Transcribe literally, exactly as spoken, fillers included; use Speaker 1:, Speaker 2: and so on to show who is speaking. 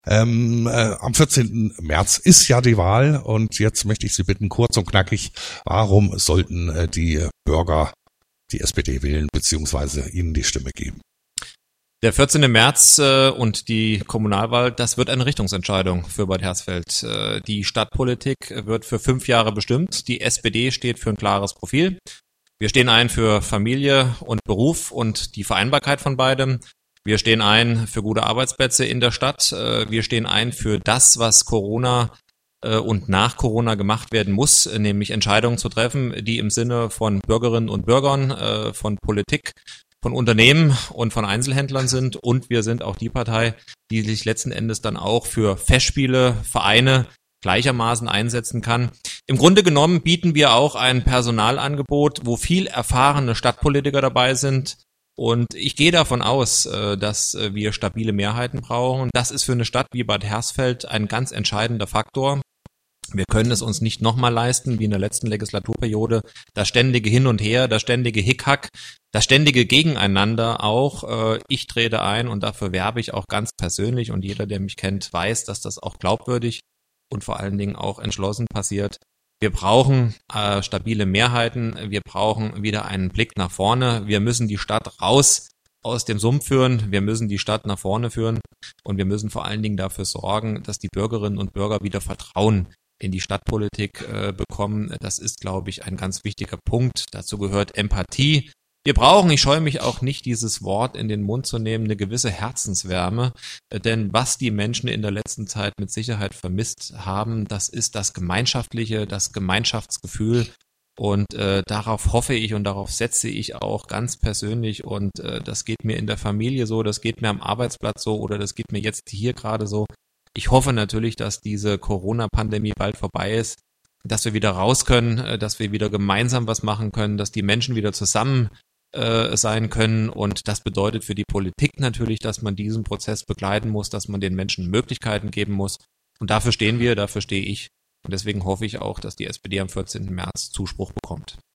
Speaker 1: Ähm, äh, am vierzehnten März ist ja die Wahl und jetzt möchte ich Sie bitten, kurz und knackig, warum sollten äh, die Bürger die S P D wählen beziehungsweise ihnen die Stimme geben?
Speaker 2: Der vierzehnte März äh, und die Kommunalwahl, das wird eine Richtungsentscheidung für Bad Hersfeld. Äh, die Stadtpolitik wird für fünf Jahre bestimmt. Die S P D steht für ein klares Profil. Wir stehen ein für Familie und Beruf und die Vereinbarkeit von beidem. Wir stehen ein für gute Arbeitsplätze in der Stadt. Äh, wir stehen ein für das, was Corona äh, und nach Corona gemacht werden muss, nämlich Entscheidungen zu treffen, die im Sinne von Bürgerinnen und Bürgern, äh, von Politik, von Unternehmen und von Einzelhändlern sind, und wir sind auch die Partei, die sich letzten Endes dann auch für Festspiele, Vereine gleichermaßen einsetzen kann. Im Grunde genommen bieten wir auch ein Personalangebot, wo viel erfahrene Stadtpolitiker dabei sind, und ich gehe davon aus, dass wir stabile Mehrheiten brauchen. Das ist für eine Stadt wie Bad Hersfeld ein ganz entscheidender Faktor. Wir können es uns nicht nochmal leisten, wie in der letzten Legislaturperiode, das ständige Hin und Her, das ständige Hickhack, das ständige Gegeneinander auch. Ich trete ein und dafür werbe ich auch ganz persönlich, und jeder, der mich kennt, weiß, dass das auch glaubwürdig und vor allen Dingen auch entschlossen passiert. Wir brauchen äh, stabile Mehrheiten, wir brauchen wieder einen Blick nach vorne, wir müssen die Stadt raus aus dem Sumpf führen, wir müssen die Stadt nach vorne führen, und wir müssen vor allen Dingen dafür sorgen, dass die Bürgerinnen und Bürger wieder Vertrauen in die Stadtpolitik äh, bekommen. Das ist, glaube ich, ein ganz wichtiger Punkt. Dazu gehört Empathie. Wir brauchen, ich scheue mich auch nicht, dieses Wort in den Mund zu nehmen, eine gewisse Herzenswärme, äh, denn was die Menschen in der letzten Zeit mit Sicherheit vermisst haben, das ist das Gemeinschaftliche, das Gemeinschaftsgefühl, und äh, darauf hoffe ich und darauf setze ich auch ganz persönlich, und äh, das geht mir in der Familie so, das geht mir am Arbeitsplatz so, oder das geht mir jetzt hier gerade so. Ich hoffe natürlich, dass diese Corona-Pandemie bald vorbei ist, dass wir wieder raus können, dass wir wieder gemeinsam was machen können, dass die Menschen wieder zusammen äh, sein können, und das bedeutet für die Politik natürlich, dass man diesen Prozess begleiten muss, dass man den Menschen Möglichkeiten geben muss, und dafür stehen wir, dafür stehe ich, und deswegen hoffe ich auch, dass die S P D am vierzehnten März Zuspruch bekommt.